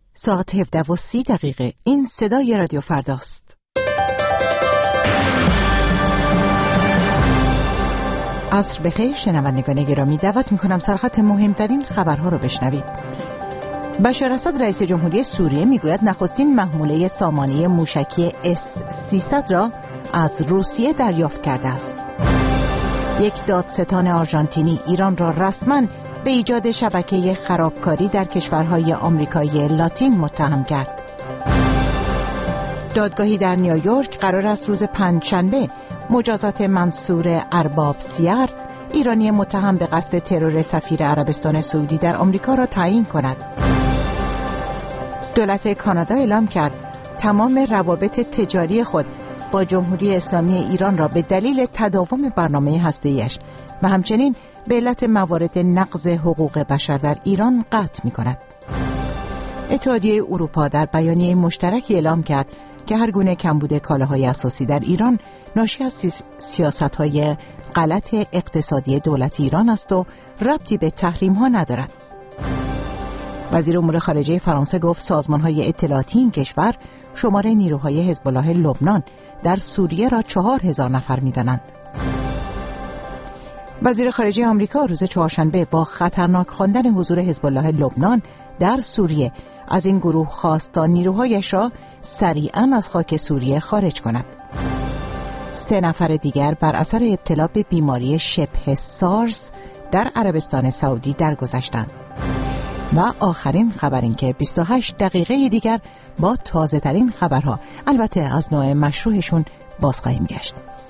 ساعت 17:30. این صدای رادیو فرداست. عصر بخیر شنوندگان گرامی، دعوت میکنم سرخط مهمترین خبرها رو بشنوید. بشار اسد رئیس جمهوری سوریه میگوید نخستین محموله سامانه موشکی S-300 را از روسیه دریافت کرده است. یک دادستان آرژانتینی ایران را رسما به ایجاد شبکه خرابکاری در کشورهای آمریکای لاتین متهم کرد. دادگاهی در نیویورک قرار است روز پنجشنبه مجازات منصور ارباب سیار، ایرانی متهم به قصد ترور سفیر عربستان سعودی در آمریکا را تعیین کند. دولت کانادا اعلام کرد تمام روابط تجاری خود با جمهوری اسلامی ایران را به دلیل تداوم برنامه هسته‌ایش و همچنین به علت موارد نقض حقوق بشر در ایران قطع می‌کند. اتحادیه اروپا در بیانیه مشترکی اعلام کرد که هر گونه کمبود کالاهای اساسی در ایران ناشی از سیاست‌های غلط اقتصادی دولت ایران است و ربطی به تحریم‌ها ندارد. وزیر امور خارجه فرانسه گفت سازمان‌های اطلاعاتی این کشور شمار نیروهای حزب الله لبنان در سوریه را 4000 نفر می‌دانند. وزیر خارجه آمریکا روز چهارشنبه با خطرناک خواندن حضور حزب الله لبنان در سوریه از این گروه خواست تا نیروهایش را سریعاً از خاک سوریه خارج کند. 3 نفر دیگر بر اثر ابتلا به بیماری شبه سارس در عربستان سعودی درگذشتند. و آخرین خبر این که 28 دقیقه دیگر با تازه ترین خبرها، البته از نوع مشروعشون، باز خواهیم گشت.